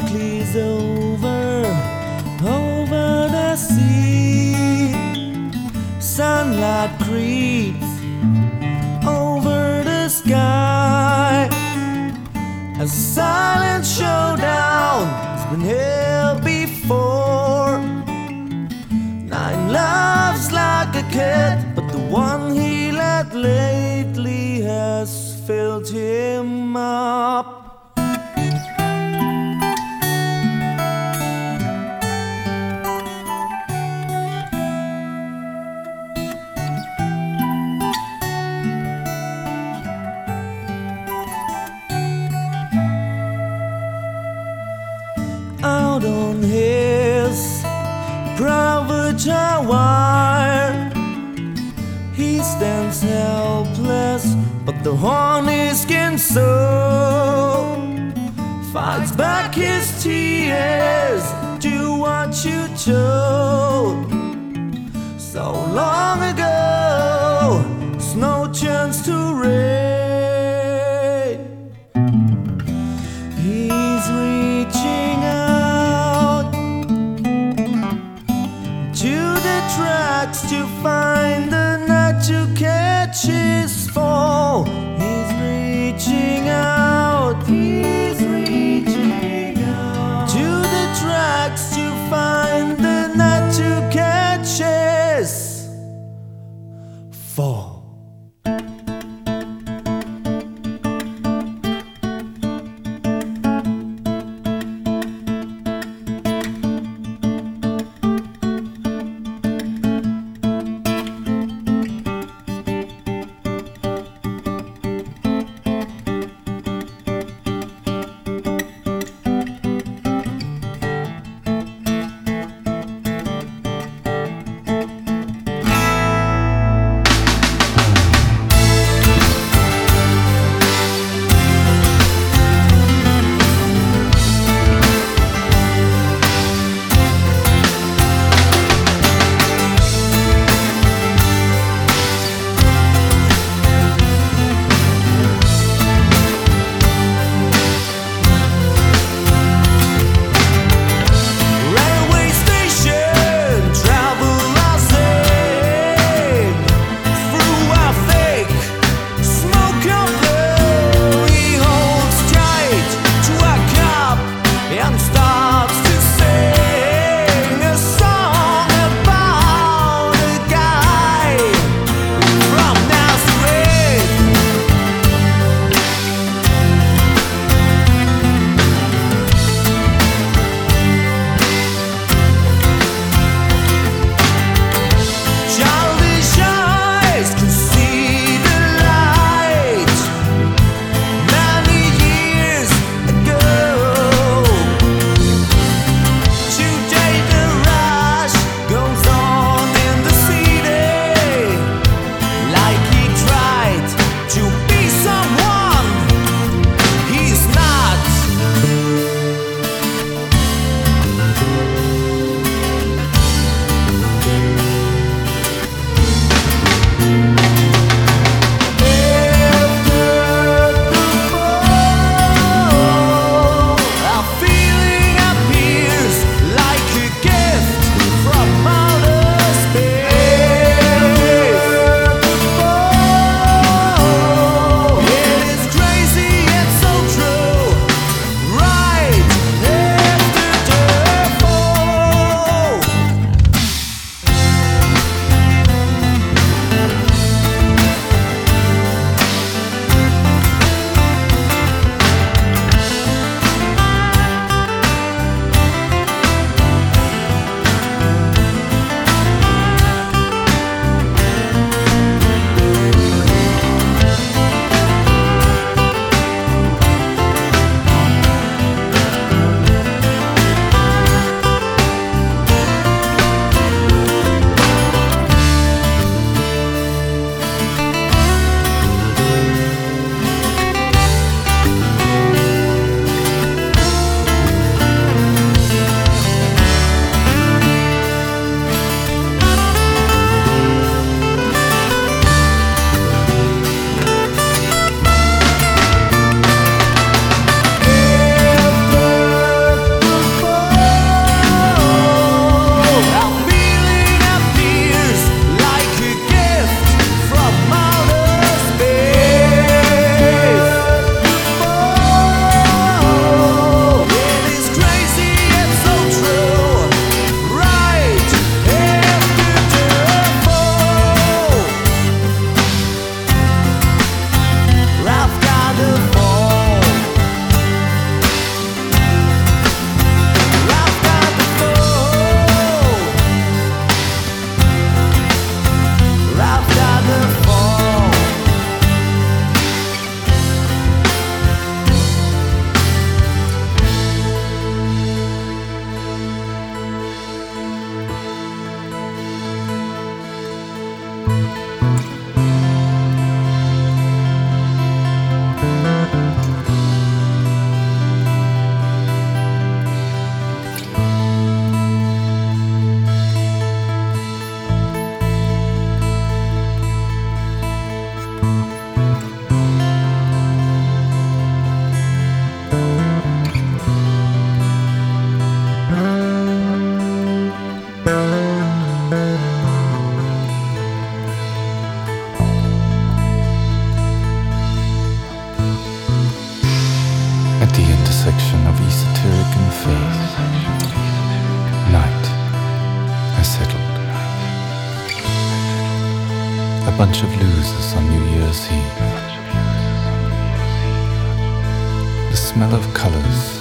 glees over the sea. Sunlight creeps over the sky. A silent showdown has been held before. Nine loves like a cat, but the one he let lately has filled him up. Out on his private wire, he stands helpless, but the horny-skinned soul fights back his tears. Do what you told so long ago. There's no chance to rain. He's reaching out to the tracks to find the net to catch his fall. He's reaching out. He's reaching out to the tracks to find the net to catch his fall. A bunch of losers on New Year's Eve. The smell of colors